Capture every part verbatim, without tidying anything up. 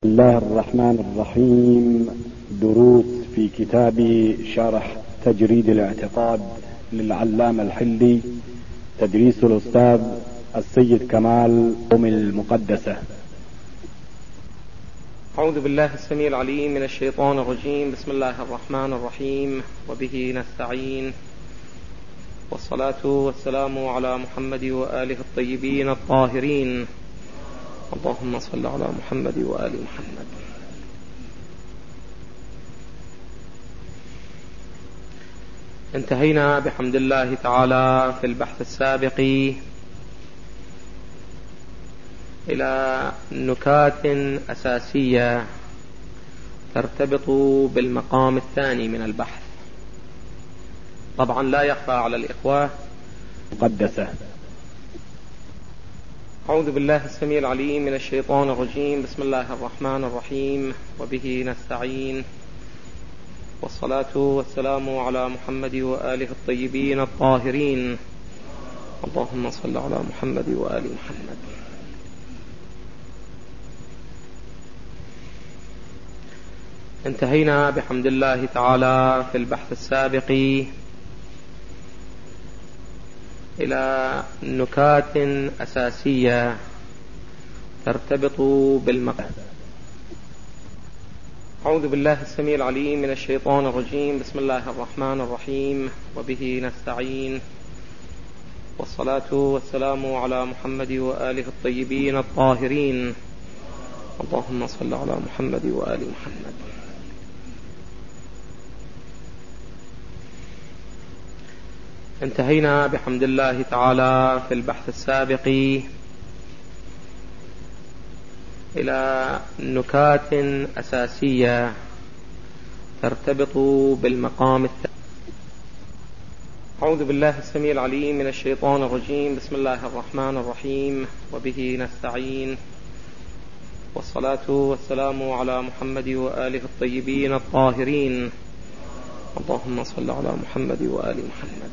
بسم الله الرحمن الرحيم. دروس في كتاب شرح تجريد الاعتقاد للعلامة الحلي، تدريس الأستاذ السيد كمال أم المقدسة. أعوذ بالله السميع العليم من الشيطان الرجيم. بسم الله الرحمن الرحيم، وبه نستعين، والصلاة والسلام على محمد وآله الطيبين الطاهرين. اللهم صل على محمد وآل محمد. انتهينا بحمد الله تعالى في البحث السابق إلى نكات أساسية ترتبط بالمقام الثاني من البحث. طبعا لا يخفى على الإخوة مقدسة. أعوذ بالله السميع العليم من الشيطان الرجيم. بسم الله الرحمن الرحيم، وبه نستعين، والصلاة والسلام على محمد وآله الطيبين الطاهرين. اللهم صل على محمد وآل محمد. انتهينا بحمد الله تعالى في البحث السابق إلى نكات أساسية ترتبط بالمقام. أعوذ بالله السميع العليم من الشيطان الرجيم. بسم الله الرحمن الرحيم، وبه نستعين، والصلاة والسلام على محمد وآله الطيبين الطاهرين. اللهم صل على محمد وآل محمد. انتهينا بحمد الله تعالى في البحث السابق إلى نكات أساسية ترتبط بالمقام الثاني. أعوذ بالله السميع العليم من الشيطان الرجيم. بسم الله الرحمن الرحيم، وبه نستعين، والصلاة والسلام على محمد وآله الطيبين الطاهرين. اللهم صل على محمد وآل محمد.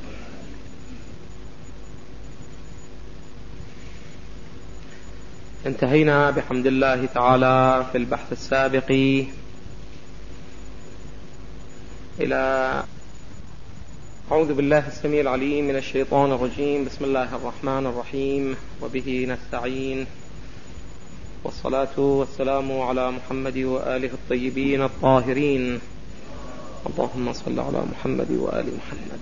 انتهينا بحمد الله تعالى في البحث السابق إلى أعوذ بالله السميع العليم من الشيطان الرجيم. بسم الله الرحمن الرحيم، وبه نستعين، والصلاة والسلام على محمد وآله الطيبين الطاهرين. اللهم صل على محمد وآل محمد.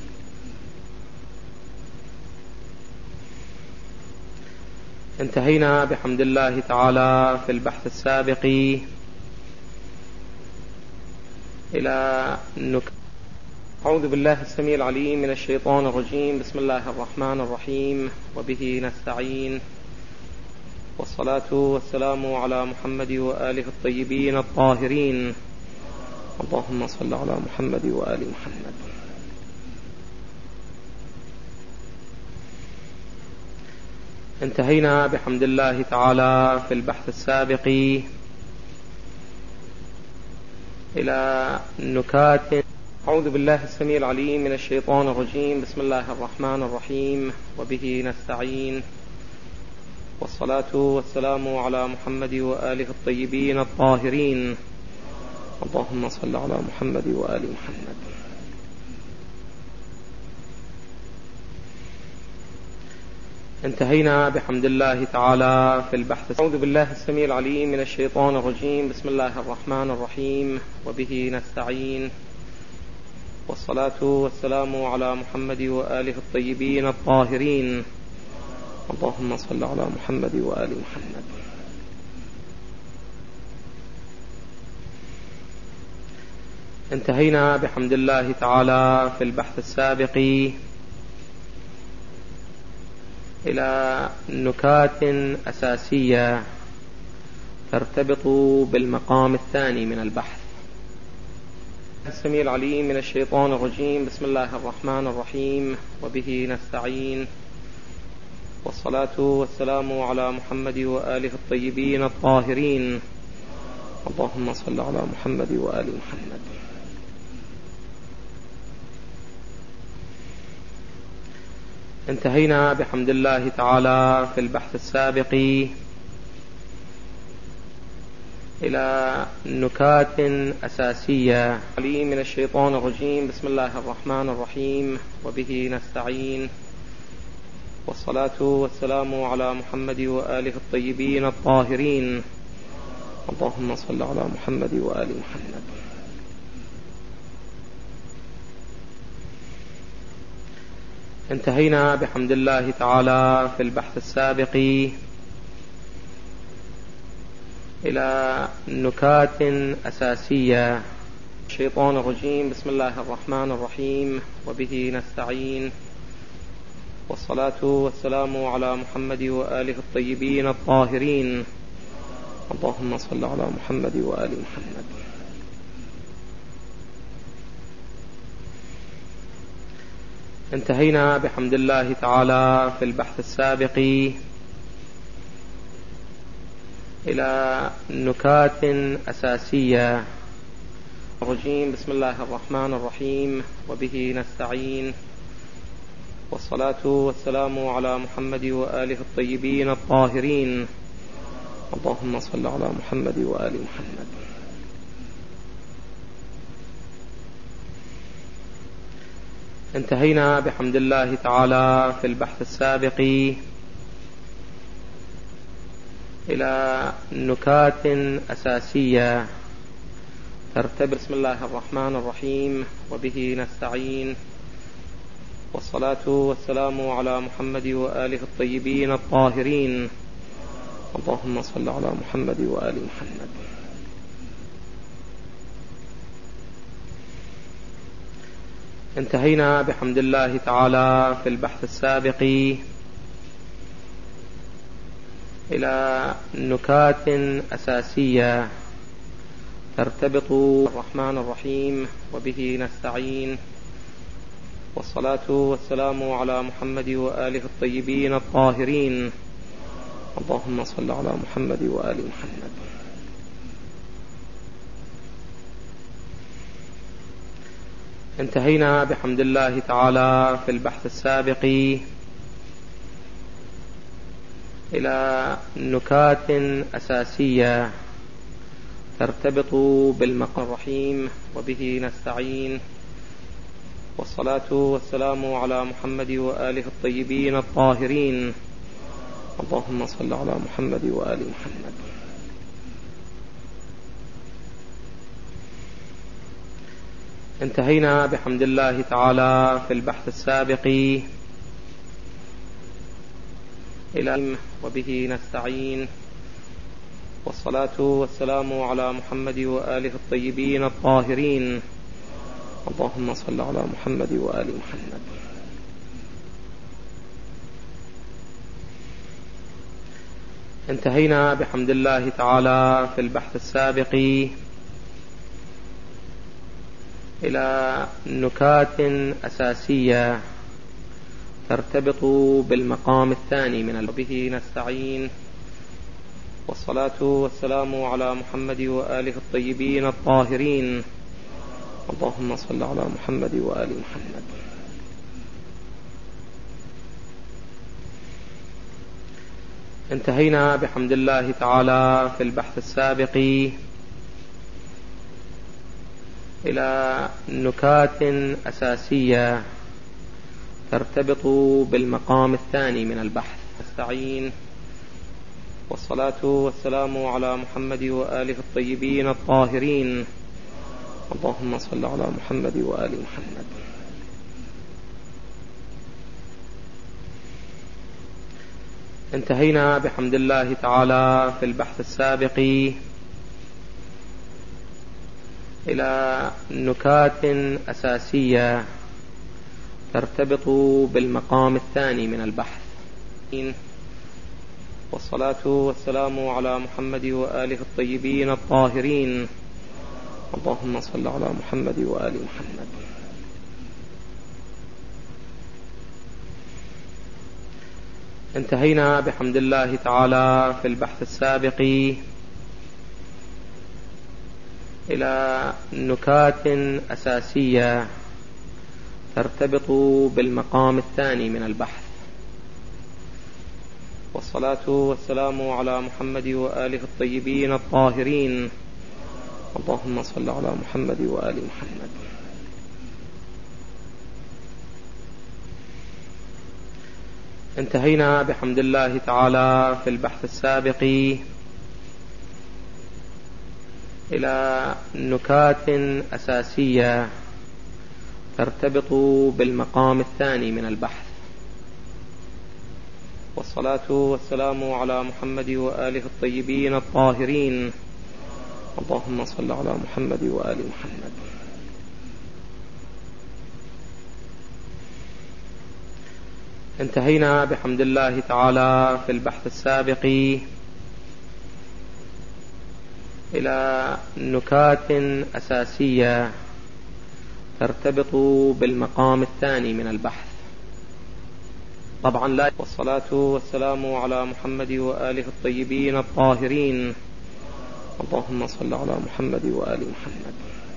انتهينا بحمد الله تعالى في البحث السابق إلى نكات. أعوذ بالله السميع العليم من الشيطان الرجيم. بسم الله الرحمن الرحيم، وبه نستعين، والصلاة والسلام على محمد وآله الطيبين الطاهرين. اللهم صل على محمد وآل محمد. انتهينا بحمد الله تعالى في البحث السابق إلى نكات. أعوذ بالله السميع العليم من الشيطان الرجيم. بسم الله الرحمن الرحيم، وبه نستعين، والصلاة والسلام على محمد وآله الطيبين الطاهرين. اللهم صل على محمد وآل محمد. انتهينا بحمد الله تعالى في البحث. أعوذ بالله السميع العليم من الشيطان الرجيم. بسم الله الرحمن الرحيم، وبه نستعين، والصلاة والسلام على محمد وآله الطيبين الطاهرين. اللهم صل على محمد وآل محمد. انتهينا بحمد الله تعالى في البحث السابق إلى نكات أساسية ترتبط بالمقام الثاني من البحث. السميع العليم من الشيطان الرجيم. بسم الله الرحمن الرحيم، وبه نستعين، والصلاة والسلام على محمد وآله الطيبين الطاهرين. اللهم صل على محمد وآل محمد. انتهينا بحمد الله تعالى في البحث السابق إلى نكات أساسية. من الشيطان الرجيم. بسم الله الرحمن الرحيم، وبه نستعين، والصلاة والسلام على محمد وآله الطيبين الطاهرين. اللهم صل على محمد وآل محمد. انتهينا بحمد الله تعالى في البحث السابق إلى نكات أساسية. الشيطان الرجيم. بسم الله الرحمن الرحيم، وبه نستعين، والصلاة والسلام على محمد وآله الطيبين الطاهرين. اللهم صل على محمد وآل محمد. انتهينا بحمد الله تعالى في البحث السابق إلى نكات أساسية. الرجيم. بسم الله الرحمن الرحيم، وبه نستعين، والصلاة والسلام على محمد وآله الطيبين الطاهرين. اللهم صل على محمد وآل محمد. انتهينا بحمد الله تعالى في البحث السابق إلى نكات أساسية ترتبط. بسم الله الرحمن الرحيم، وبه نستعين، والصلاة والسلام على محمد وآله الطيبين الطاهرين. اللهم صل على محمد وآل محمد. انتهينا بحمد الله تعالى في البحث السابق إلى نكات أساسية ترتبط. الرحمن الرحيم، وبه نستعين، والصلاة والسلام على محمد وآله الطيبين الطاهرين. اللهم صل على محمد وآل محمد. انتهينا بحمد الله تعالى في البحث السابق إلى نكات أساسية ترتبط بالمقام الرحيم، وبه نستعين، والصلاة والسلام على محمد وآله الطيبين الطاهرين. اللهم صل على محمد وآل محمد. انتهينا بحمد الله تعالى في البحث السابق إلى وبه نستعين، والصلاة والسلام على محمد وآله الطيبين الطاهرين. اللهم صل على محمد وآل محمد. انتهينا بحمد الله تعالى في البحث السابق إلى نكات أساسية ترتبط بالمقام الثاني من به نستعين، والصلاة والسلام على محمد وآله الطيبين الطاهرين. اللهم صل على محمد وآل محمد. انتهينا بحمد الله تعالى في البحث السابق إلى نكات أساسية ترتبط بالمقام الثاني من البحث. نستعين، والصلاة والسلام على محمد وآله الطيبين الطاهرين. اللهم صل على محمد وآل محمد. انتهينا بحمد الله تعالى في البحث السابق إلى نكات أساسية ترتبط بالمقام الثاني من البحث. والصلاة والسلام على محمد وآله الطيبين الطاهرين. اللهم صل على محمد وآل محمد. انتهينا بحمد الله تعالى في البحث السابق إلى نكات أساسية ترتبط بالمقام الثاني من البحث. والصلاة والسلام على محمد وآله الطيبين الطاهرين. اللهم صل على محمد وآل محمد. انتهينا بحمد الله تعالى في البحث السابق إلى نكات أساسية ترتبط بالمقام الثاني من البحث. والصلاة والسلام على محمد وآله الطيبين الطاهرين. اللهم صل على محمد وآل محمد. انتهينا بحمد الله تعالى في البحث السابق إلى نكات أساسية ترتبط بالمقام الثاني من البحث. طبعا لا. والصلاة والسلام على محمد وآله الطيبين الطاهرين. اللهم صل على محمد وآل محمد.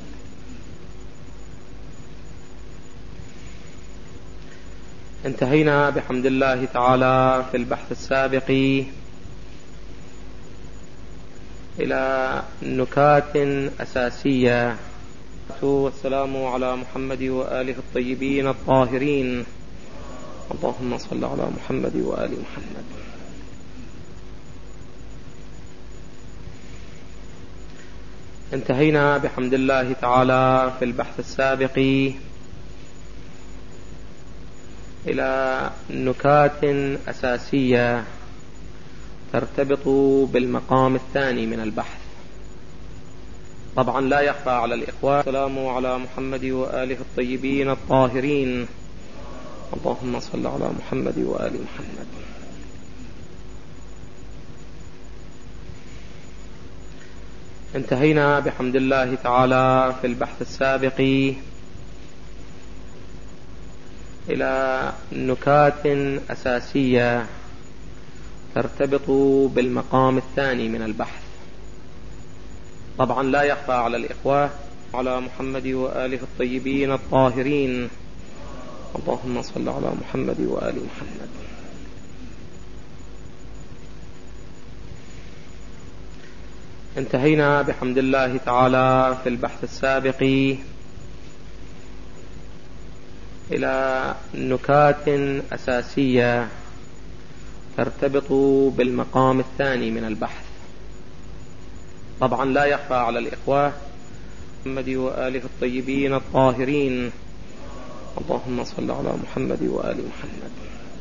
انتهينا بحمد الله تعالى في البحث السابق إلى نكات أساسية. والسلام على محمد وآله الطيبين الطاهرين. اللهم صل على محمد وآل محمد. انتهينا بحمد الله تعالى في البحث السابق إلى نكات أساسية ترتبط بالمقام الثاني من البحث. طبعا لا يخفى على الإخوة. السلام على محمد وآله الطيبين الطاهرين. اللهم صل على محمد وآل محمد. انتهينا بحمد الله تعالى في البحث السابق إلى نكات أساسية ترتبط بالمقام الثاني من البحث. طبعا لا يخفى على الإخوة. على محمد وآله الطيبين الطاهرين. اللهم صل على محمد وآل محمد. انتهينا بحمد الله تعالى في البحث السابق إلى نكات أساسية ترتبط بالمقام الثاني من البحث. طبعا لا يخفى على الإخوة. محمد وآله الطيبين الطاهرين. اللهم صل على محمد وآل محمد.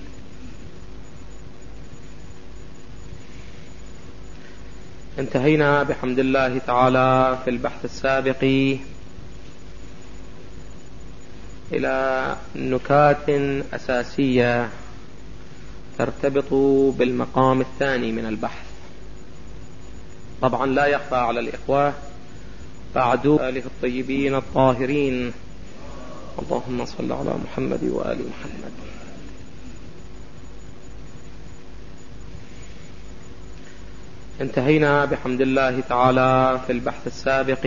انتهينا بحمد الله تعالى في البحث السابق إلى نكات أساسية ترتبط بالمقام الثاني من البحث. طبعا لا يخفى على الإخوة. بعد آله الطيبين الطاهرين. اللهم صل على محمد وآل محمد. انتهينا بحمد الله تعالى في البحث السابق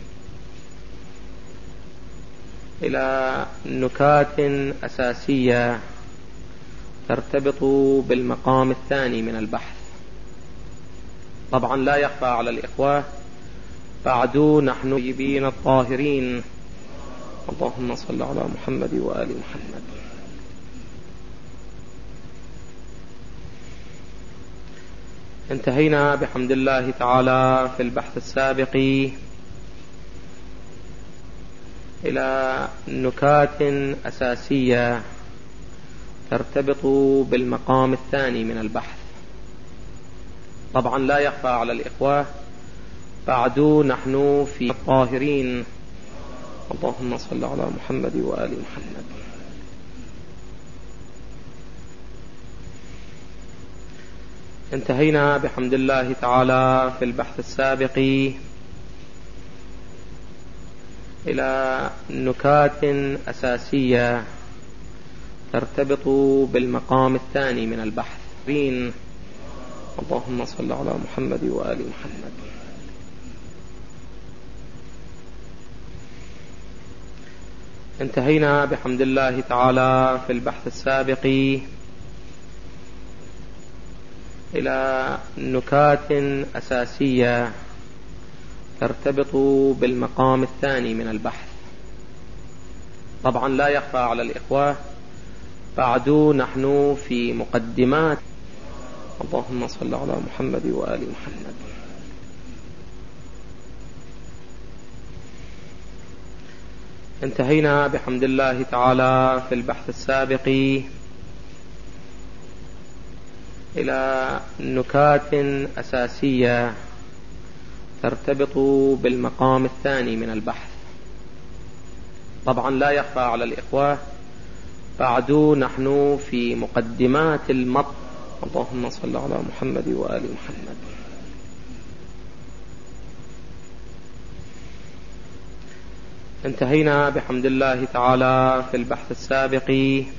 إلى نكات أساسية ترتبط بالمقام الثاني من البحث. طبعا لا يخفى على الإخوة. بعد نحن طيبين الطاهرين. اللهم صل على محمد وآل محمد. انتهينا بحمد الله تعالى في البحث السابق إلى نكات أساسية ترتبط بالمقام الثاني من البحث. طبعا لا يخفى على الإخوة. بعد نحن في الطاهرين. اللهم صل على محمد وآل محمد. انتهينا بحمد الله تعالى في البحث السابق إلى نكات أساسية ترتبط بالمقام الثاني من البحث. اللهم صل على محمد وآل محمد. انتهينا بحمد الله تعالى في البحث السابق إلى نكات أساسية ترتبط بالمقام الثاني من البحث. طبعا لا يخفى على الإخوة، بعد نحن في مقدمات. اللهم صل على محمد وآل محمد. انتهينا بحمد الله تعالى في البحث السابق إلى نكات أساسية ترتبط بالمقام الثاني من البحث. طبعا لا يخفى على الإخوة، بعد نحن في مقدمات المطلب. اللهم صل على محمد وآل محمد. انتهينا بحمد الله تعالى في البحث السابق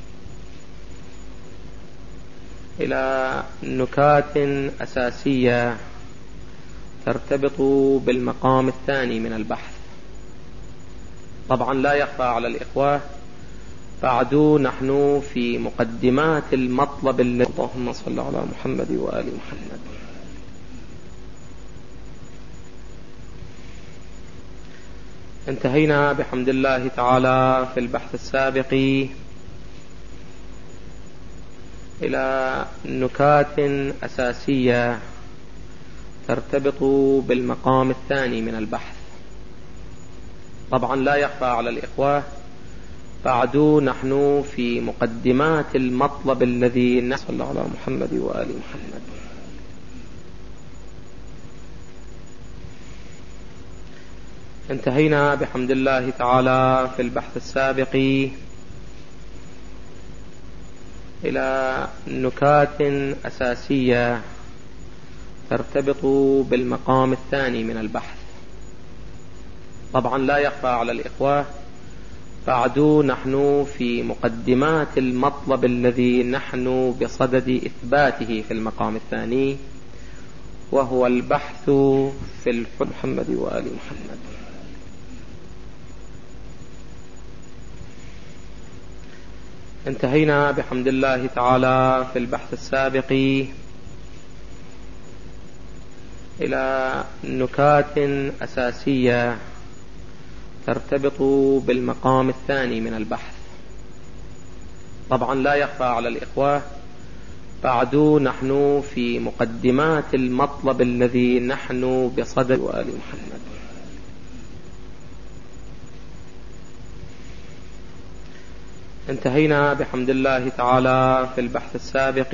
إلى نكات أساسية ترتبط بالمقام الثاني من البحث. طبعا لا يخفى على الإخوة، بعد نحن في مقدمات المطلب. اللهم صل على محمد وآل محمد. انتهينا بحمد الله تعالى في البحث السابق إلى نكات أساسية ترتبط بالمقام الثاني من البحث. طبعا لا يخفى على الإخوة، بعد نحن في مقدمات المطلب الذي نصل على محمد وآل محمد. انتهينا بحمد الله تعالى في البحث السابق إلى نكات أساسية ترتبط بالمقام الثاني من البحث. طبعا لا يخفى على الإخوة، بعد نحن في مقدمات المطلب الذي نحن بصدد إثباته في المقام الثاني، وهو البحث في الحب محمد وآل محمد. انتهينا بحمد الله تعالى في البحث السابق إلى نكات أساسية ترتبط بالمقام الثاني من البحث. طبعا لا يخفى على الإخوة، بعد نحن في مقدمات المطلب الذي نحن بصدد وآل محمد. انتهينا بحمد الله تعالى في البحث السابق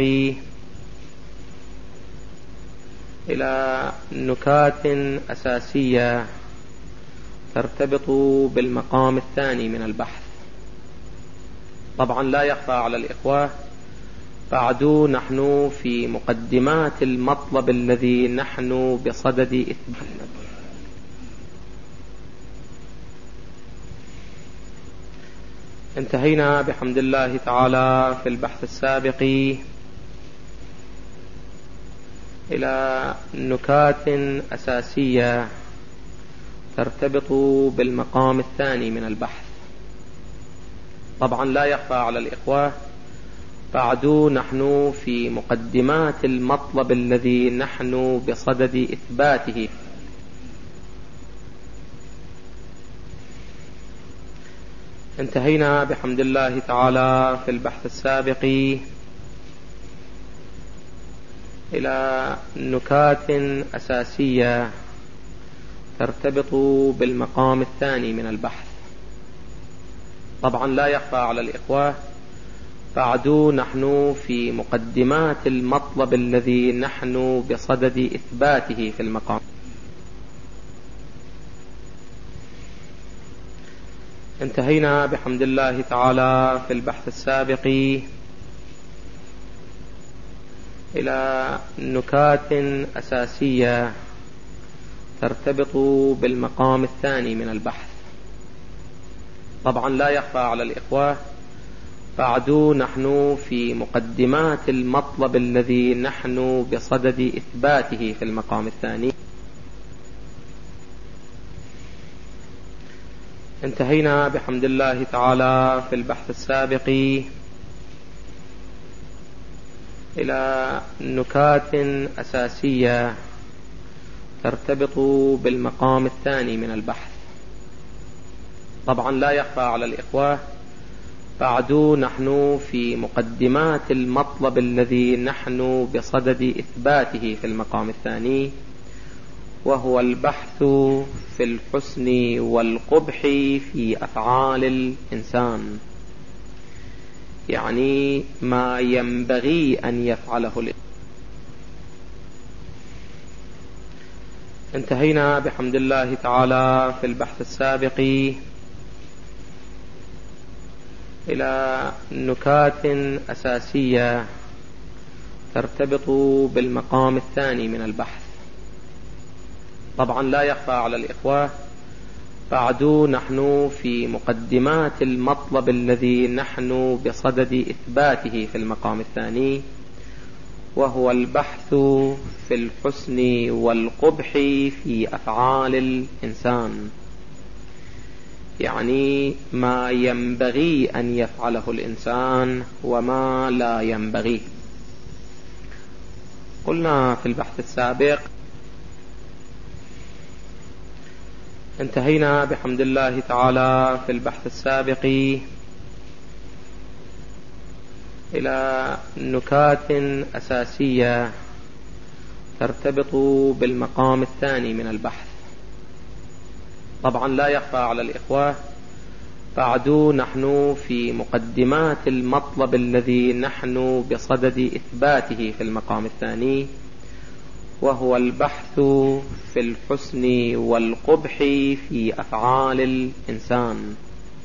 إلى نكات أساسية ترتبط بالمقام الثاني من البحث. طبعا لا يخفى على الإخوة، بعد نحن في مقدمات المطلب الذي نحن بصدد إثباته. انتهينا بحمد الله تعالى في البحث السابق إلى نكات أساسية ترتبط بالمقام الثاني من البحث. طبعا لا يخفى على الإخوة، بعد نحن في مقدمات المطلب الذي نحن بصدد إثباته. انتهينا بحمد الله تعالى في البحث السابق إلى نكات أساسية ترتبط بالمقام الثاني من البحث. طبعا لا يخفى على الإخوة، بعد نحن في مقدمات المطلب الذي نحن بصدد إثباته في المقام. انتهينا بحمد الله تعالى في البحث السابق إلى نكات أساسية ترتبط بالمقام الثاني من البحث. طبعا لا يخفى على الإخوة، بعد نحن في مقدمات المطلب الذي نحن بصدد إثباته في المقام الثاني. انتهينا بحمد الله تعالى في البحث السابق إلى نكات أساسية ترتبط بالمقام الثاني من البحث. طبعا لا يخفى على الإخوة، بعد نحن في مقدمات المطلب الذي نحن بصدد إثباته في المقام الثاني، وهو البحث في الحسن والقبح في أفعال الإنسان، يعني ما ينبغي أن يفعله الإنسان. انتهينا بحمد الله تعالى في البحث السابق إلى نكات أساسية ترتبط بالمقام الثاني من البحث. طبعا لا يخفى على الإخوة، بعد نحن في مقدمات المطلب الذي نحن بصدد إثباته في المقام الثاني، وهو البحث في الحسن والقبح في أفعال الإنسان، يعني ما ينبغي أن يفعله الإنسان وما لا ينبغي. قلنا في البحث السابق، انتهينا بحمد الله تعالى في البحث السابق إلى نكات أساسية ترتبط بالمقام الثاني من البحث. طبعا لا يخفى على الإخوة، بعد نحن في مقدمات المطلب الذي نحن بصدد إثباته في المقام الثاني، وهو البحث في الحسن والقبح في أفعال الإنسان،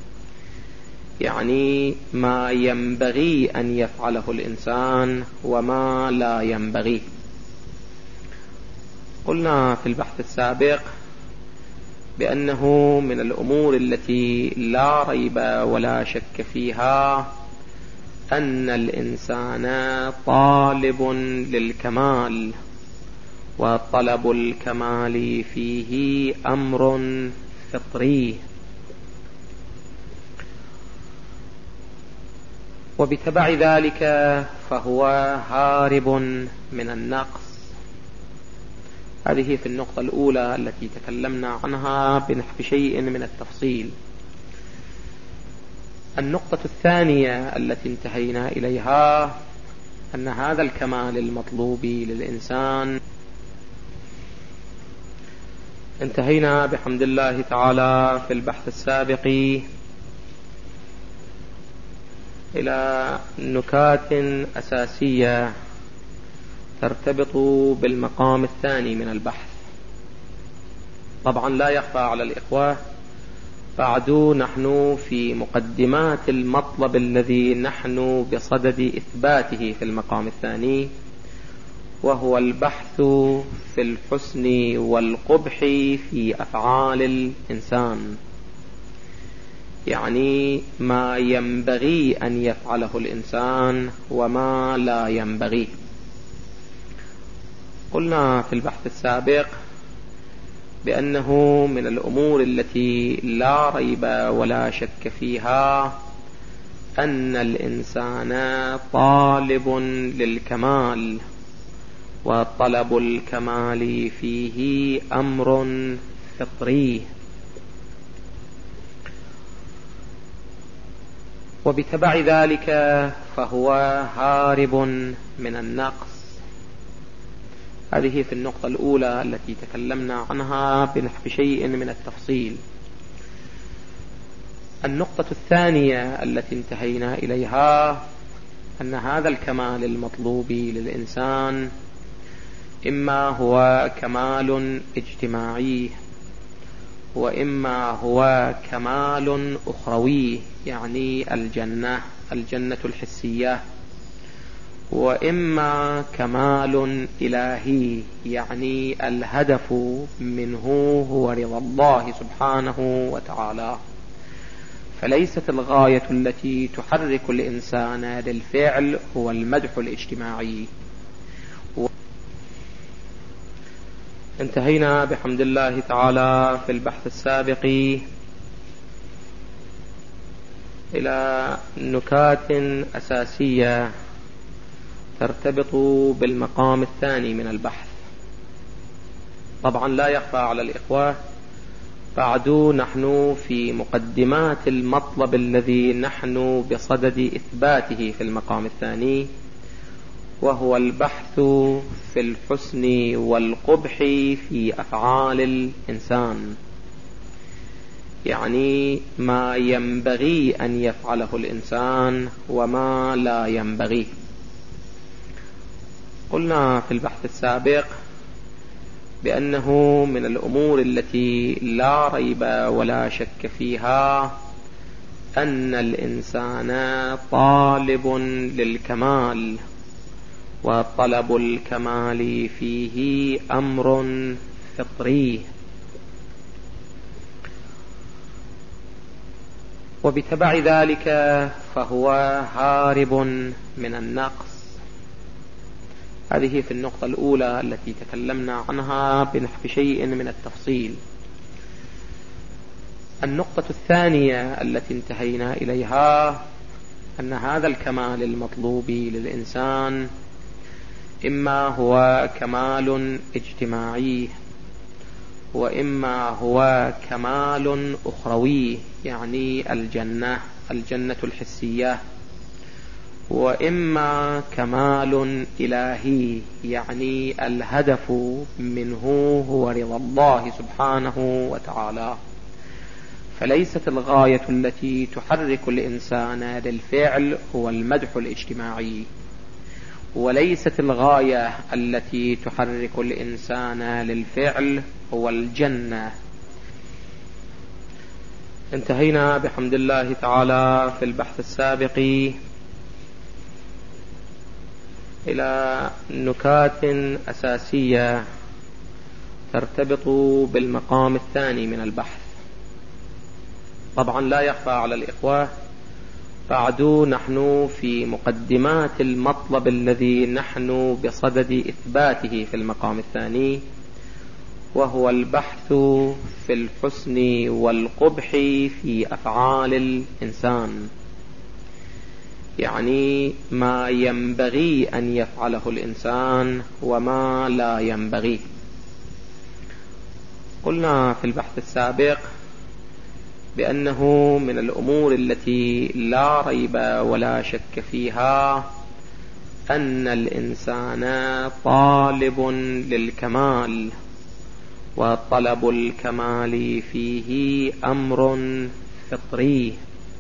يعني ما ينبغي أن يفعله الإنسان وما لا ينبغي. قلنا في البحث السابق بأنه من الأمور التي لا ريب ولا شك فيها أن الإنسان طالب للكمال، وطلب الكمال فيه أمر فطري، وبتبع ذلك فهو هارب من النقص. هذه في النقطة الأولى التي تكلمنا عنها بنحو شيء من التفصيل. النقطة الثانية التي انتهينا إليها أن هذا الكمال المطلوب للإنسان، انتهينا بحمد الله تعالى في البحث السابق إلى نكات أساسية ترتبط بالمقام الثاني من البحث. طبعا لا يخفى على الإخوة، بعد نحن في مقدمات المطلب الذي نحن بصدد إثباته في المقام الثاني، وهو البحث في الحسن والقبح في أفعال الإنسان، يعني ما ينبغي أن يفعله الإنسان وما لا ينبغي. قلنا في البحث السابق بأنه من الأمور التي لا ريب ولا شك فيها أن الإنسان طالب للكمال، وطلب الكمال فيه أمر فطري، وبتبع ذلك فهو هارب من النقص. هذه في النقطة الأولى التي تكلمنا عنها بنحو شيء من التفصيل. النقطة الثانية التي انتهينا إليها أن هذا الكمال المطلوب للإنسان إما هو كمال اجتماعي، وإما هو كمال أخروي، يعني الجنة الجنة الحسية، وإما كمال إلهي، يعني الهدف منه هو رضا الله سبحانه وتعالى. فليست الغاية التي تحرك الإنسان للفعل هو المدح الاجتماعي. انتهينا بحمد الله تعالى في البحث السابق إلى نكات أساسية ترتبط بالمقام الثاني من البحث. طبعا لا يخفى على الإخوة، بعد نحن في مقدمات المطلب الذي نحن بصدد إثباته في المقام الثاني، وهو البحث في الحسن والقبح في أفعال الإنسان، يعني ما ينبغي أن يفعله الإنسان وما لا ينبغي. قلنا في البحث السابق بأنه من الأمور التي لا ريب ولا شك فيها أن الإنسان طالب للكمال، وطلب الكمال فيه أمر فطري، وبتبع ذلك فهو هارب من النقص. هذه في النقطة الأولى التي تكلمنا عنها بنحو شيء من التفصيل. النقطة الثانية التي انتهينا إليها أن هذا الكمال المطلوب للإنسان إما هو كمال اجتماعي، وإما هو كمال أخروي يعني الجنة الجنة الحسية، وإما كمال إلهي يعني الهدف منه هو رضا الله سبحانه وتعالى. فليست الغاية التي تحرك الإنسان للفعل هو المدح الاجتماعي، وليست الغاية التي تحرك الإنسان للفعل هو الجنة. انتهينا بحمد الله تعالى في البحث السابق إلى نكات أساسية ترتبط بالمقام الثاني من البحث. طبعا لا يخفى على الإخوة، بعد نحن في مقدمات المطلب الذي نحن بصدد إثباته في المقام الثاني، وهو البحث في الحسن والقبح في أفعال الإنسان، يعني ما ينبغي أن يفعله الإنسان وما لا ينبغي. قلنا في البحث السابق بأنه من الأمور التي لا ريب ولا شك فيها أن الإنسان طالب للكمال، وطلب الكمال فيه أمر فطري،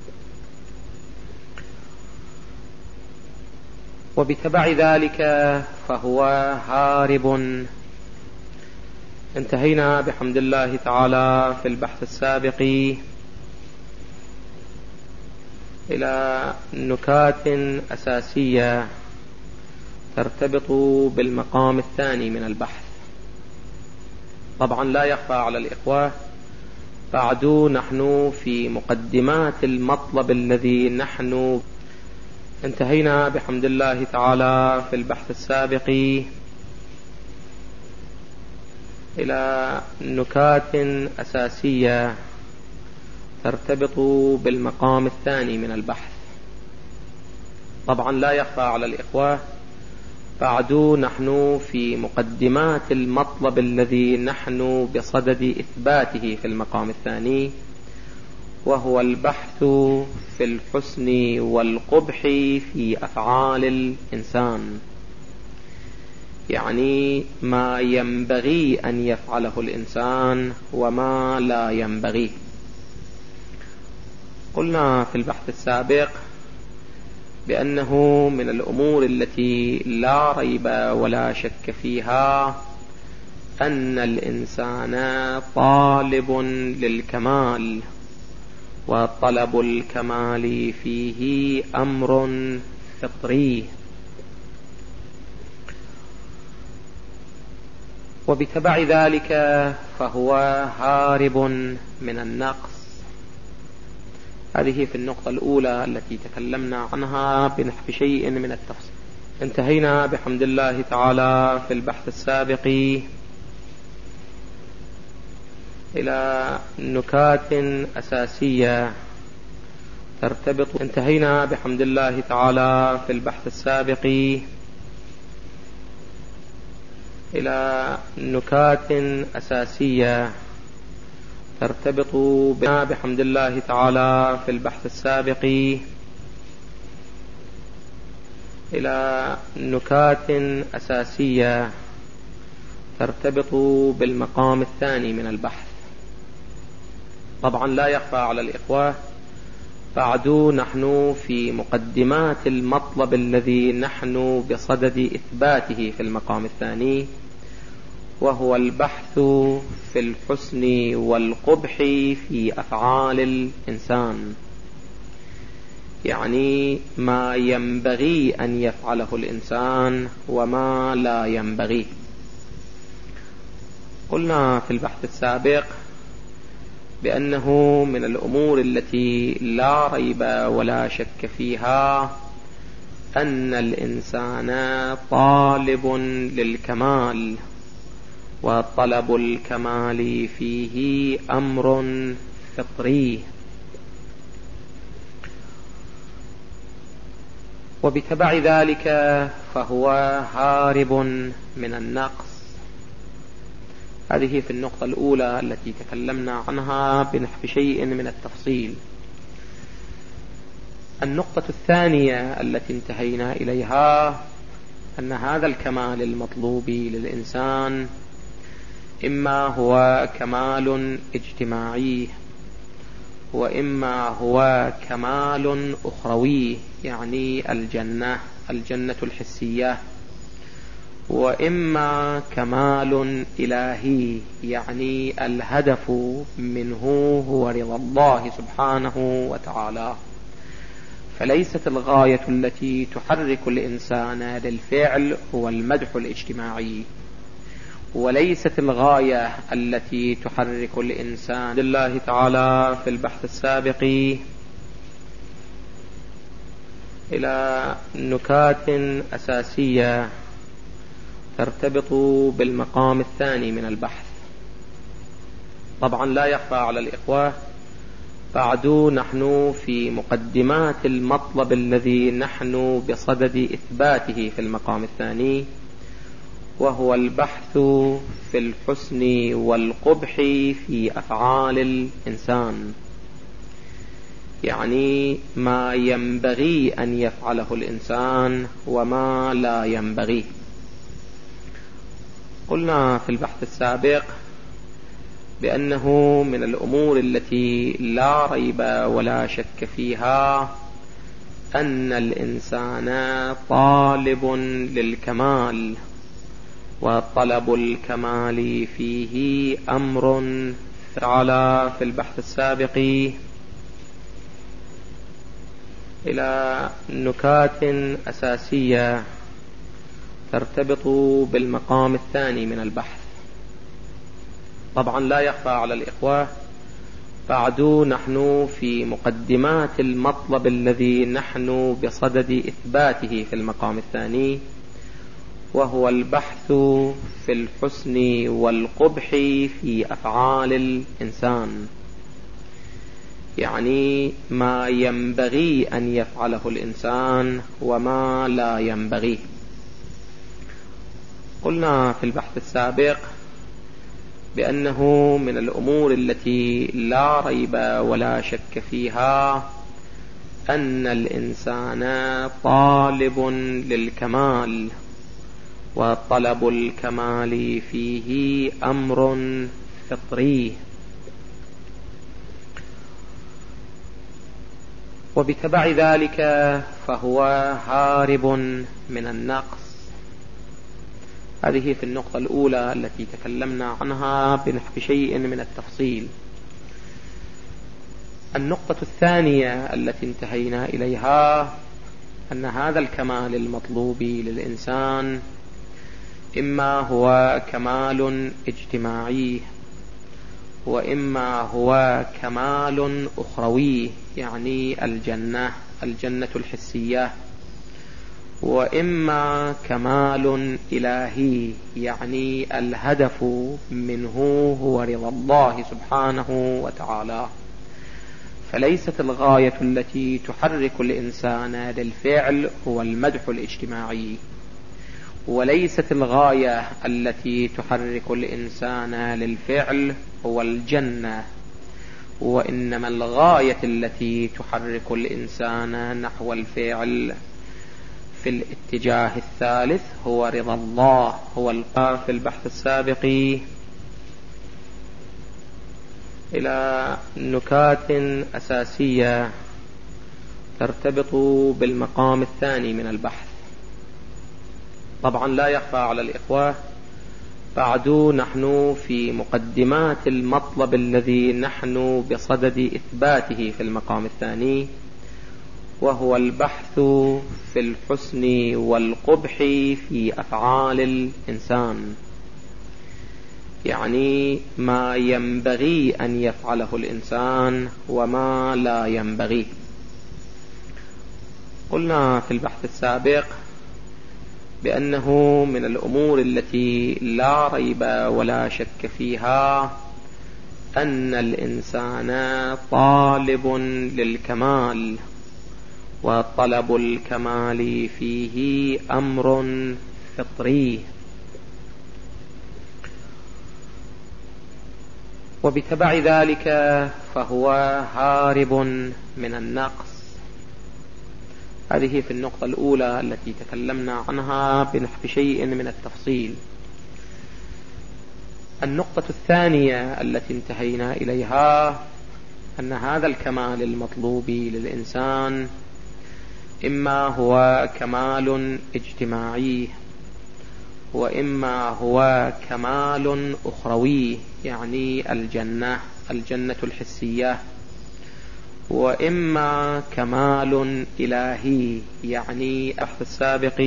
وبتبع ذلك فهو هارب. انتهينا بحمد الله تعالى في البحث السابق إلى نكات أساسية ترتبط بالمقام الثاني من البحث. طبعا لا يخفى على الإخوة، بعد نحن في مقدمات المطلب الذي نحن انتهينا بحمد الله تعالى في البحث السابق إلى نكات أساسية ترتبط بالمقام الثاني من البحث. طبعا لا يخفى على الإخوة، بعد نحن في مقدمات المطلب الذي نحن بصدد إثباته في المقام الثاني، وهو البحث في الحسن والقبح في أفعال الإنسان، يعني ما ينبغي أن يفعله الإنسان وما لا ينبغي. قلنا في البحث السابق بأنه من الأمور التي لا ريب ولا شك فيها أن الإنسان طالب للكمال، وطلب الكمال فيه أمر فطري، وبتبع ذلك فهو هارب من النقص. هذه في النقطة الأولى التي تكلمنا عنها بنحو شيء من التفصيل. انتهينا بحمد الله تعالى في البحث السابق إلى نكات أساسية ترتبط. انتهينا بحمد الله تعالى في البحث السابق إلى نكات أساسية ترتبط بنا بحمد الله تعالى في البحث السابق إلى نكات أساسية ترتبط بالمقام الثاني من البحث. طبعا لا يخفى على الإخوة، بعد نحن في مقدمات المطلب الذي نحن بصدد إثباته في المقام الثاني، وهو البحث في الحسن والقبح في أفعال الإنسان، يعني ما ينبغي أن يفعله الإنسان وما لا ينبغي. قلنا في البحث السابق بأنه من الأمور التي لا ريب ولا شك فيها أن الإنسان طالب للكمال، وطلب الكمال فيه أمر فطري، وبتبع ذلك فهو هارب من النقص. هذه في النقطة الأولى التي تكلمنا عنها بنحو شيء من التفصيل. النقطة الثانية التي انتهينا إليها أن هذا الكمال المطلوب للإنسان إما هو كمال اجتماعي، وإما هو كمال أخروي يعني الجنة الجنة الحسية، وإما كمال إلهي يعني الهدف منه هو رضا الله سبحانه وتعالى. فليست الغاية التي تحرك الإنسان للفعل هو المدح الاجتماعي، وليست الغاية التي تحرك الإنسان لله تعالى في البحث السابق إلى نكات أساسية ترتبط بالمقام الثاني من البحث. طبعا لا يخفى على الإخوة، بعد نحن في مقدمات المطلب الذي نحن بصدد إثباته في المقام الثاني، وهو البحث في الحسن والقبح في أفعال الإنسان، يعني ما ينبغي أن يفعله الإنسان وما لا ينبغي. قلنا في البحث السابق بأنه من الأمور التي لا ريب ولا شك فيها أن الإنسان طالب للكمال، وطلب الكمال فيه أمر تعالى في البحث السابق إلى نكات أساسية ترتبط بالمقام الثاني من البحث. طبعا لا يخفى على الإخوة، بعد نحن في مقدمات المطلب الذي نحن بصدد إثباته في المقام الثاني، وهو البحث في الحسن والقبح في أفعال الإنسان، يعني ما ينبغي أن يفعله الإنسان وما لا ينبغي. قلنا في البحث السابق بأنه من الأمور التي لا ريب ولا شك فيها أن الإنسان طالب للكمال، وطلب الكمال فيه أمر فطري، وبتبع ذلك فهو هارب من النقص. هذه في النقطة الأولى التي تكلمنا عنها بنحو شيء من التفصيل. النقطة الثانية التي انتهينا إليها أن هذا الكمال المطلوب للإنسان إما هو كمال اجتماعي، وإما هو كمال أخروي يعني الجنة الجنة الحسية، وإما كمال إلهي يعني الهدف منه هو رضا الله سبحانه وتعالى. فليست الغاية التي تحرك الإنسان للفعل هو المدح الاجتماعي، وليست الغاية التي تحرك الإنسان للفعل هو الجنة، وإنما الغاية التي تحرك الإنسان نحو الفعل في الاتجاه الثالث هو رضا الله. هو القاء في البحث السابق إلى نكات أساسية ترتبط بالمقام الثاني من البحث. طبعا لا يخفى على الإخوة، بعد نحن في مقدمات المطلب الذي نحن بصدد إثباته في المقام الثاني، وهو البحث في الحسن والقبح في أفعال الإنسان، يعني ما ينبغي أن يفعله الإنسان وما لا ينبغي. قلنا في البحث السابق بأنه من الأمور التي لا ريب ولا شك فيها أن الإنسان طالب للكمال، وطلب الكمال فيه أمر فطري، وبتبع ذلك فهو هارب من النقص. هذه في النقطة الأولى التي تكلمنا عنها بشيء من التفصيل. النقطة الثانية التي انتهينا إليها أن هذا الكمال المطلوب للإنسان إما هو كمال اجتماعي، وإما هو كمال أخروي يعني الجنة الجنة الحسية، وإما كمال إلهي يعني البحث السابق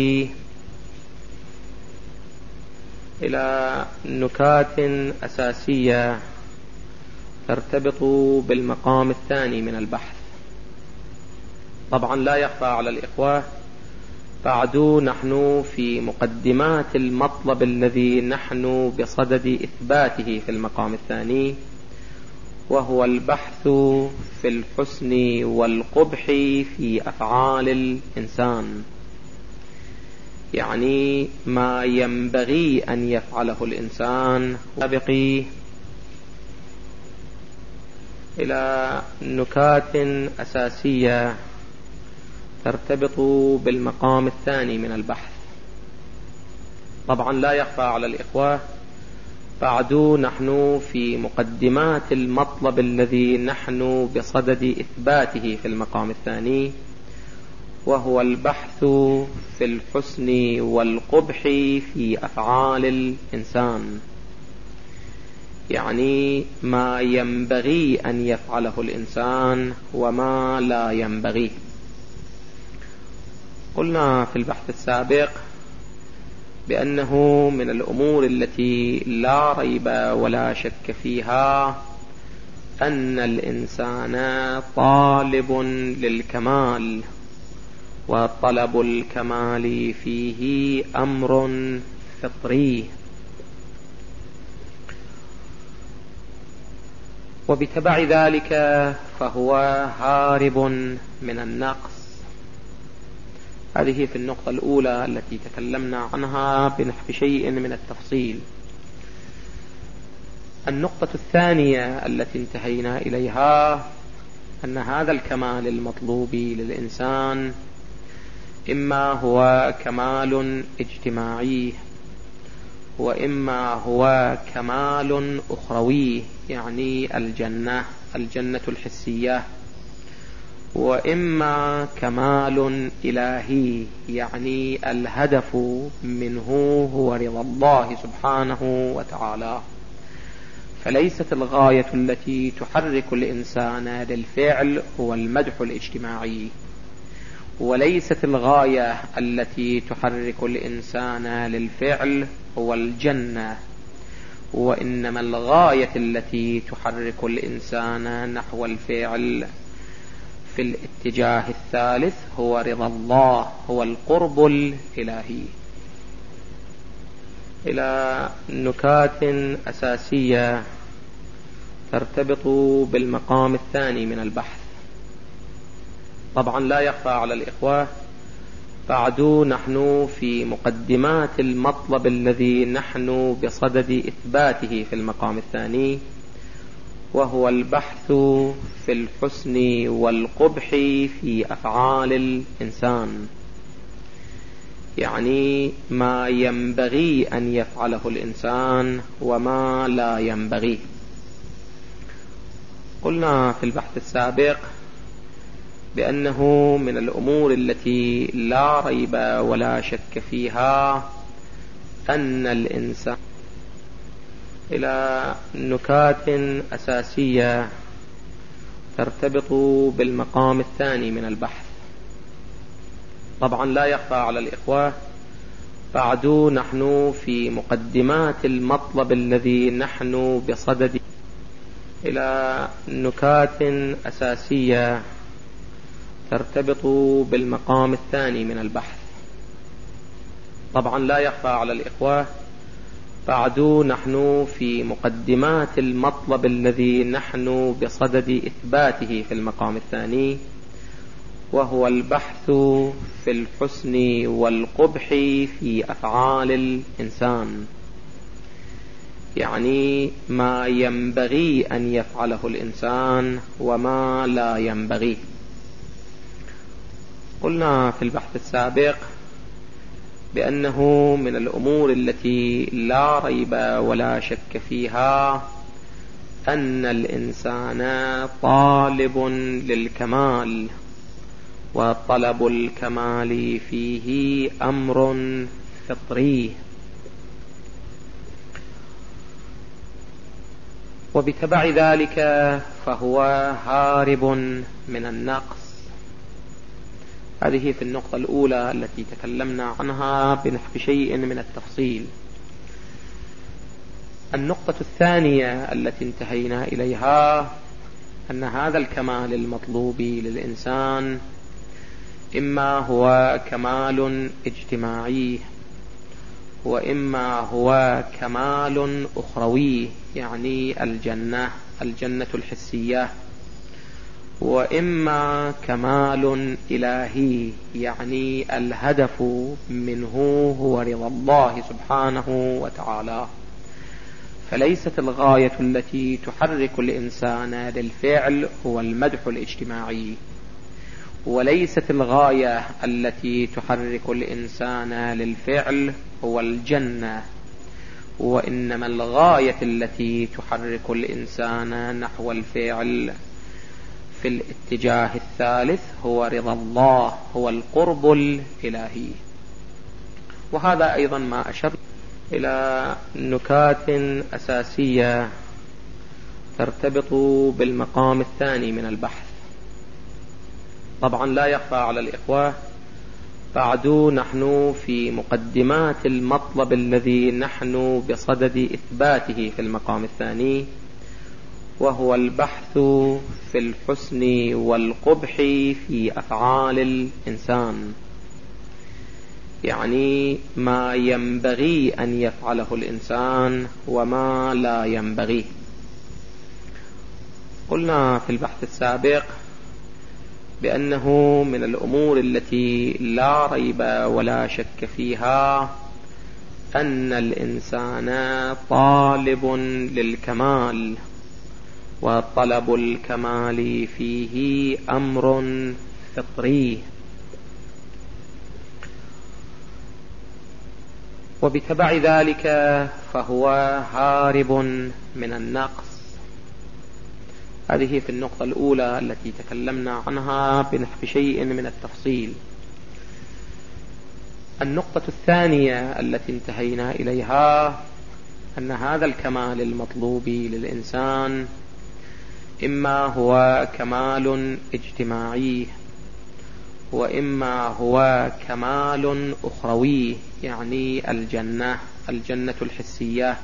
إلى نكات أساسية ترتبط بالمقام الثاني من البحث. طبعا لا يخفى على الإخوة، بعد نحن في مقدمات المطلب الذي نحن بصدد إثباته في المقام الثاني، وهو البحث في الحسن والقبح في أفعال الإنسان، يعني ما ينبغي أن يفعله الإنسان. وبقي إلى نكات أساسية ترتبط بالمقام الثاني من البحث. طبعا لا يخفى على الإخوة، بعد نحن في مقدمات المطلب الذي نحن بصدد إثباته في المقام الثاني، وهو البحث في الحسن والقبح في أفعال الإنسان، يعني ما ينبغي أن يفعله الإنسان وما لا ينبغي. قلنا في البحث السابق بأنه من الأمور التي لا ريب ولا شك فيها أن الإنسان طالب للكمال، وطلب الكمال فيه أمر فطري، وبتبع ذلك فهو هارب من النقص. هذه في النقطة الأولى التي تكلمنا عنها بشيء من التفصيل. النقطة الثانية التي انتهينا إليها أن هذا الكمال المطلوب للإنسان إما هو كمال اجتماعي، وإما هو كمال أخروي يعني الجنة الجنة الحسية، وإما كمال إلهي يعني الهدف منه هو رضا الله سبحانه وتعالى. فليست الغاية التي تحرك الإنسان للفعل هو المدح الاجتماعي، وليست الغاية التي تحرك الإنسان للفعل هو الجنة، وإنما الغاية التي تحرك الإنسان نحو الفعل في الاتجاه الثالث هو رضا الله، هو القرب الإلهي. إلى نكات أساسية ترتبط بالمقام الثاني من البحث. طبعا لا يخفى على الإخوة، بعد نحن في مقدمات المطلب الذي نحن بصدد إثباته في المقام الثاني، وهو البحث في الحسن والقبح في أفعال الإنسان، يعني ما ينبغي أن يفعله الإنسان وما لا ينبغي. قلنا في البحث السابق بأنه من الأمور التي لا ريب ولا شك فيها أن الإنسان إلى نكات أساسية ترتبط بالمقام الثاني من البحث. طبعا لا يخفى على الإخوة، بعد نحن في مقدمات المطلب الذي نحن بصدد إلى نكات أساسية ترتبط بالمقام الثاني من البحث. طبعا لا يخفى على الإخوة، بعد نحن في مقدمات المطلب الذي نحن بصدد إثباته في المقام الثاني، وهو البحث في الحسن والقبح في أفعال الإنسان، يعني ما ينبغي أن يفعله الإنسان وما لا ينبغي. قلنا في البحث السابق بأنه من الأمور التي لا ريب ولا شك فيها أن الإنسان طالب للكمال، وطلب الكمال فيه أمر فطري، وبتبع ذلك فهو هارب من النقص. هذه في النقطة الأولى التي تكلمنا عنها بشيء من التفصيل. النقطة الثانية التي انتهينا إليها أن هذا الكمال المطلوب للإنسان إما هو كمال اجتماعي، وإما هو كمال أخروي، يعني الجنة الجنة الحسية، وإما كمال إلهي، يعني الهدف منه هو رضا الله سبحانه وتعالى. فليست الغاية التي تحرك الإنسان للفعل هو المدح الاجتماعي، وليست الغاية التي تحرك الإنسان للفعل هو الجنة، وإنما الغاية التي تحرك الإنسان نحو الفعل في الاتجاه الثالث هو رضا الله، هو القرب الإلهي. وهذا أيضا ما أشر إلى نكات أساسية ترتبط بالمقام الثاني من البحث. طبعا لا يخفى على الإخوة، بعد نحن في مقدمات المطلب الذي نحن بصدد إثباته في المقام الثاني، وهو البحث في الحسن والقبح في أفعال الإنسان، يعني ما ينبغي أن يفعله الإنسان وما لا ينبغي. قلنا في البحث السابق بأنه من الأمور التي لا ريب ولا شك فيها أن الإنسان طالب للكمال، وطلب الكمال فيه أمر فطري، وبتبع ذلك فهو هارب من النقص. هذه في النقطة الأولى التي تكلمنا عنها بشيء من التفصيل. النقطة الثانية التي انتهينا إليها أن هذا الكمال المطلوب للإنسان إما هو كمال اجتماعي، وإما هو كمال أخروي، يعني الجنة الجنة الحسية،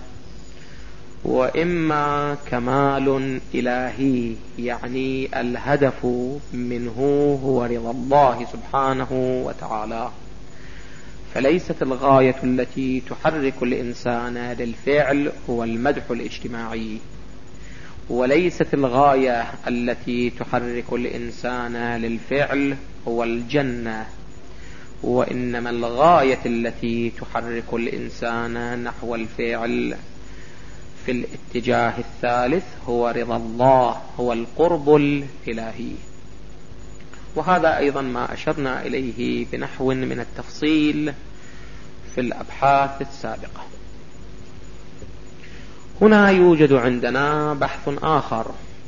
وإما كمال إلهي، يعني الهدف منه هو رضا الله سبحانه وتعالى. فليست الغاية التي تحرك الإنسان للفعل هو المدح الاجتماعي، وليست الغاية التي تحرك الإنسان للفعل هو الجنة، وإنما الغاية التي تحرك الإنسان نحو الفعل في الاتجاه الثالث هو رضا الله، هو القرب الإلهي. وهذا أيضا ما أشرنا إليه بنحو من التفصيل في الأبحاث السابقة. هنا يوجد عندنا بحث آخر،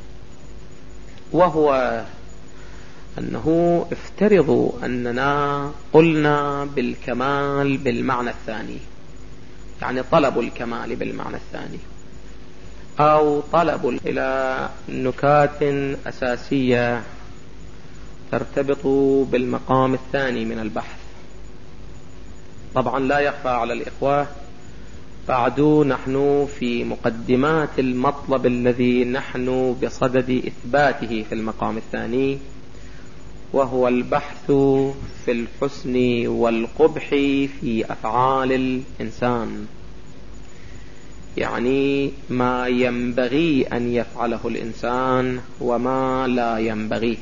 وهو أنه افترضوا أننا قلنا بالكمال بالمعنى الثاني، يعني طلب الكمال بالمعنى الثاني، أو طلب إلى نكات أساسية ترتبط بالمقام الثاني من البحث. طبعا لا يخفى على الإخوة، بعد نحن في مقدمات المطلب الذي نحن بصدد إثباته في المقام الثاني، وهو البحث في الحسن والقبح في أفعال الإنسان، يعني ما ينبغي أن يفعله الإنسان وما لا ينبغي.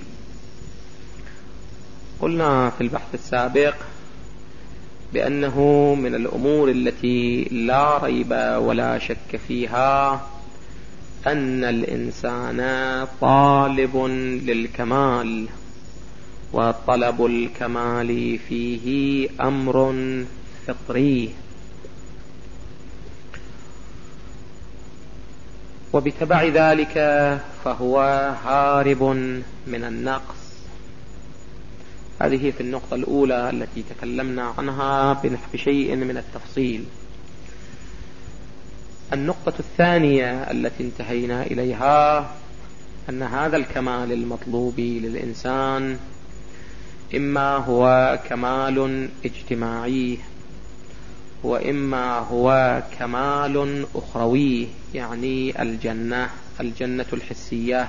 قلنا في البحث السابق بأنه من الأمور التي لا ريب ولا شك فيها أن الإنسان طالب للكمال، وطلب الكمال فيه أمر فطري، وبتبع ذلك فهو هارب من النقص. هذه في النقطة الأولى التي تكلمنا عنها بشيء من التفصيل. النقطة الثانية التي انتهينا إليها أن هذا الكمال المطلوب للإنسان إما هو كمال اجتماعي، وإما هو كمال أخروي، يعني الجنة الجنة الحسية،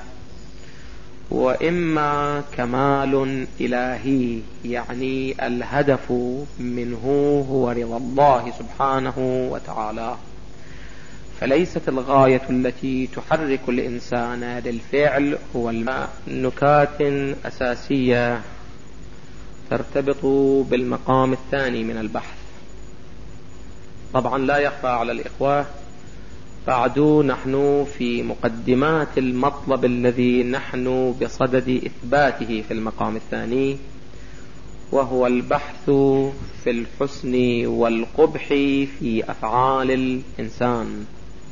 وإما كمال إلهي، يعني الهدف منه هو رضا الله سبحانه وتعالى. فليست الغاية التي تحرك الإنسان للفعل هو نكات أساسية ترتبط بالمقام الثاني من البحث. طبعا لا يخفى على الإخوة، بعد نحن في مقدمات المطلب الذي نحن بصدد إثباته في المقام الثاني، وهو البحث في الحسن والقبح في أفعال الإنسان،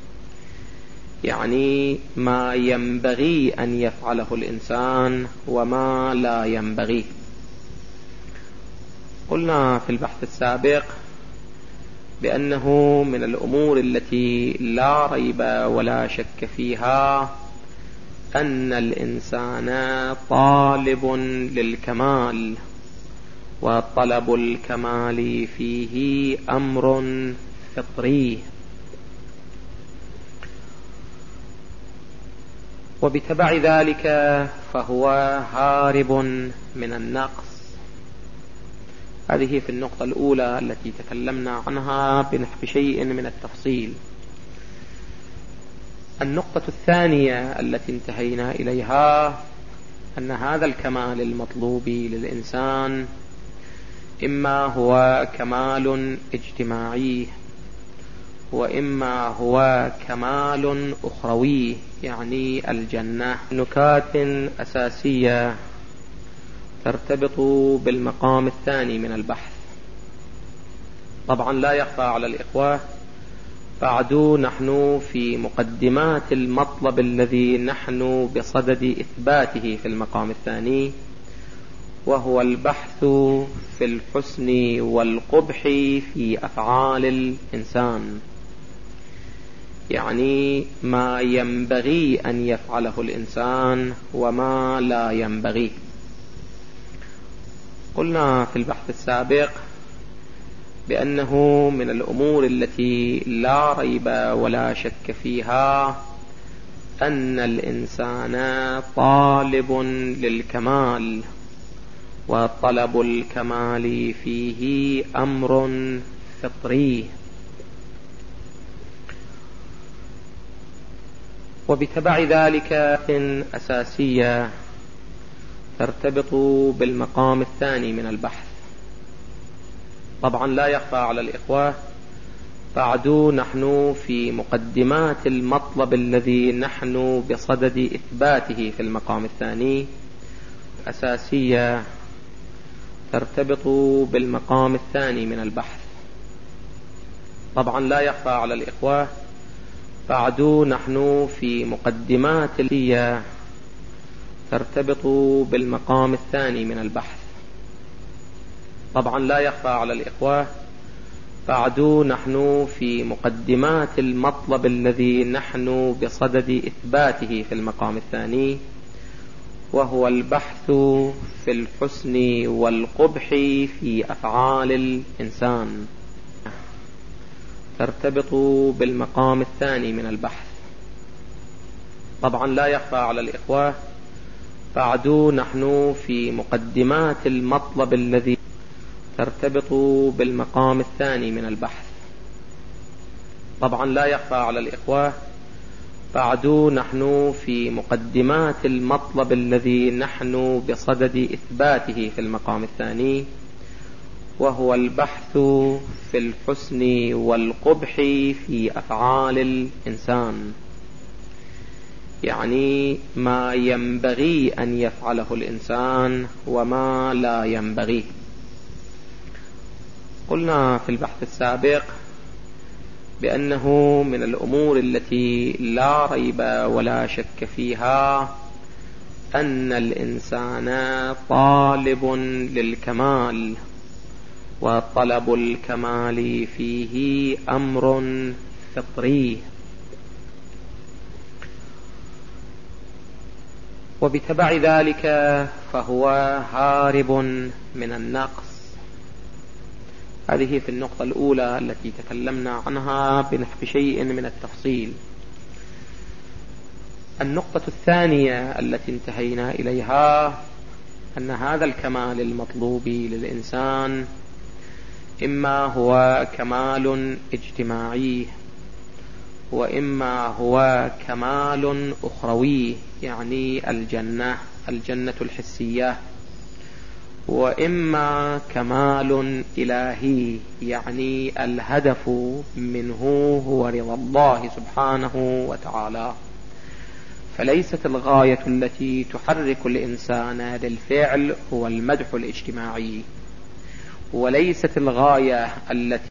يعني ما ينبغي أن يفعله الإنسان وما لا ينبغي. قلنا في البحث السابق بأنه من الأمور التي لا ريب ولا شك فيها أن الإنسان طالب للكمال، وطلب الكمال فيه أمر فطري، وبتبع ذلك فهو هارب من النقص. هذه في النقطة الأولى التي تكلمنا عنها بشيء من التفصيل. النقطة الثانية التي انتهينا إليها أن هذا الكمال المطلوب للإنسان إما هو كمال اجتماعي، وإما هو كمال أخروي، يعني الجنة نكات أساسية ترتبط بالمقام الثاني من البحث. طبعا لا يخفى على الإخوة، بعد نحن في مقدمات المطلب الذي نحن بصدد إثباته في المقام الثاني، وهو البحث في الحسن والقبح في أفعال الإنسان، يعني ما ينبغي أن يفعله الإنسان وما لا ينبغي. قلنا في البحث السابق بأنه من الأمور التي لا ريب ولا شك فيها أن الإنسان طالب للكمال، وطلب الكمال فيه أمر فطري، وبتبع ذلك أساسية ترتبط بالمقام الثاني من البحث. طبعا لا يخفى على الإخوة، بعد نحن في مقدمات المطلب الذي نحن بصدد إثباته في المقام الثاني، أساسية ترتبط بالمقام الثاني من البحث. طبعا لا يخفى على الإخوة، بعد نحن في مقدمات الإيه ترتبط بالمقام الثاني من البحث. طبعا لا يخفى على الإخوة، بعد نحن في مقدمات المطلب الذي نحن بصدد إثباته في المقام الثاني، وهو البحث في الحسن والقبح في أفعال الإنسان، ترتبط بالمقام الثاني من البحث. طبعا لا يخفى على الإخوة، بعد نحن في مقدمات المطلب الذي ترتبط بالمقام الثاني من البحث. طبعا لا يخفى على الإخوة، بعد نحن في مقدمات المطلب الذي نحن بصدد إثباته في المقام الثاني، وهو البحث في الحسن والقبح في أفعال الإنسان، يعني ما ينبغي أن يفعله الإنسان وما لا ينبغي. قلنا في البحث السابق بأنه من الأمور التي لا ريب ولا شك فيها أن الإنسان طالب للكمال، وطلب الكمال فيه أمر فطري، وبتبع ذلك فهو هارب من النقص. هذه في النقطة الأولى التي تكلمنا عنها بشيء من التفصيل. النقطة الثانية التي انتهينا إليها أن هذا الكمال المطلوب للإنسان إما هو كمال اجتماعي، وإما هو كمال أخروي يعني الجنة الجنة الحسية، وإما كمال إلهي يعني الهدف منه هو رضا الله سبحانه وتعالى. فليست الغاية التي تحرك الإنسان للفعل هو المدح الاجتماعي، وليست الغاية التي